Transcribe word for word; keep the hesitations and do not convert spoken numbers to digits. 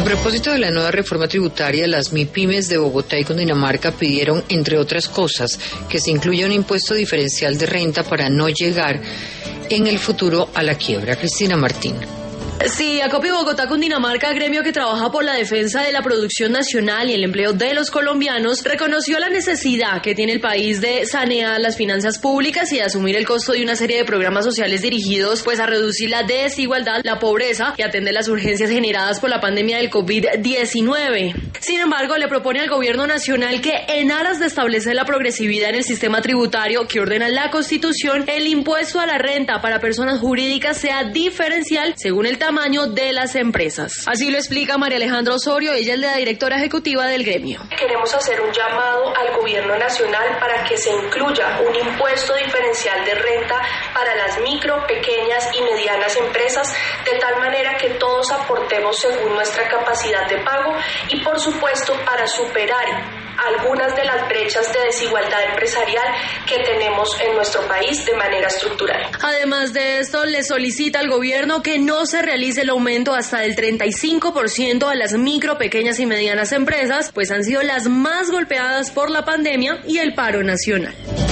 propósito de la nueva reforma tributaria, las MIPYMES de Bogotá y Cundinamarca pidieron, entre otras cosas, que se incluya un impuesto diferencial de renta para no llegar en el futuro a la quiebra. Cristina Martín. Sí, Acopi Bogotá Cundinamarca, gremio que trabaja por la defensa de la producción nacional y el empleo de los colombianos, reconoció la necesidad que tiene el país de sanear las finanzas públicas y de asumir el costo de una serie de programas sociales dirigidos pues a reducir la desigualdad, la pobreza y atender las urgencias generadas por la pandemia del COVID diecinueve. Sin embargo, le propone al gobierno nacional que, en aras de establecer la progresividad en el sistema tributario que ordena la Constitución, el impuesto a la renta para personas jurídicas sea diferencial según el tamaño de las empresas. Así lo explica María Alejandra Osorio, ella es la directora ejecutiva del gremio. Queremos hacer un llamado al gobierno nacional para que se incluya un impuesto diferencial de renta para las micro, pequeñas y medianas empresas, de tal manera que todos aportemos según nuestra capacidad de pago y, por supuesto, para superar algunas de las brechas de desigualdad empresarial que tenemos en nuestro país de manera estructural. Además de esto, le solicita al gobierno que no se realice el aumento hasta del treinta y cinco por ciento a las micro, pequeñas y medianas empresas, pues han sido las más golpeadas por la pandemia y el paro nacional.